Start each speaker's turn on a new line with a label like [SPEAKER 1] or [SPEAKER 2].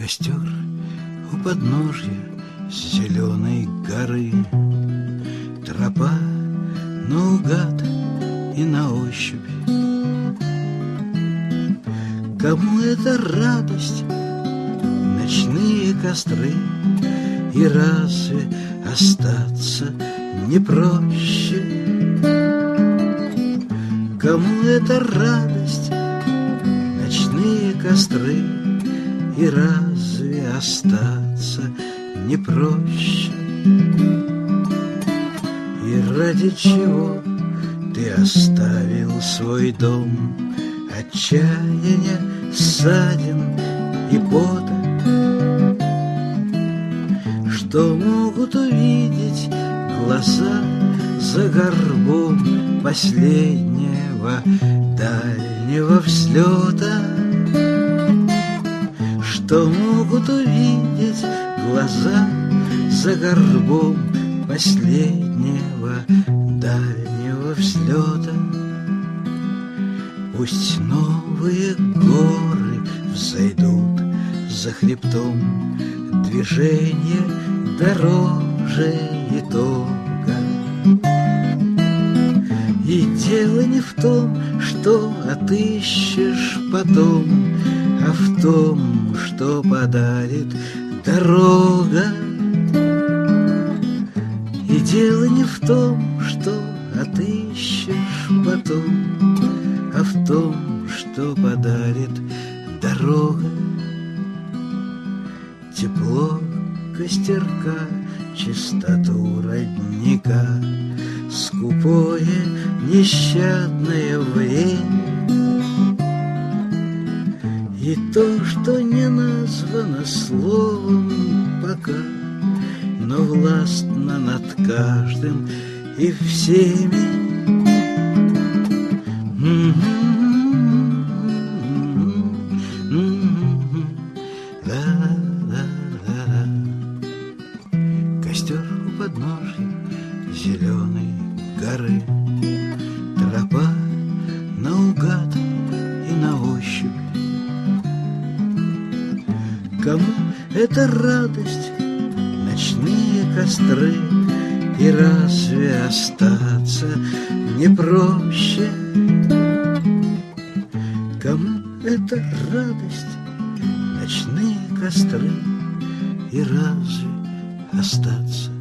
[SPEAKER 1] Костер у подножья зеленой горы, тропа наугад и на ощупь. Кому это радость, ночные костры, и разве остаться не проще? Кому это радость, ночные костры, и разве остаться не проще? И ради чего ты оставил свой дом? Отчаяния, ссадин и пота, что могут увидеть глаза за горбом последнего дальнего взлета? Что могут увидеть глаза за горбом последнего дальнего взлета? Пусть новые горы взойдут за хребтом, движение дороже итога. И дело не в том, что отыщешь потом, а в том, что подарит дорога. И дело не в том, что отыщешь потом, а в том, что подарит дорога. Тепло костерка, чистоту родника, скупое нещадное время. И то, что не названо словом пока, но властно над каждым и всеми. Костер у подножья зеленой горы, тропа наугад и на ощупь. Кому это радость, ночные костры, и разве остаться не проще? Кому это радость, ночные костры, и разве остаться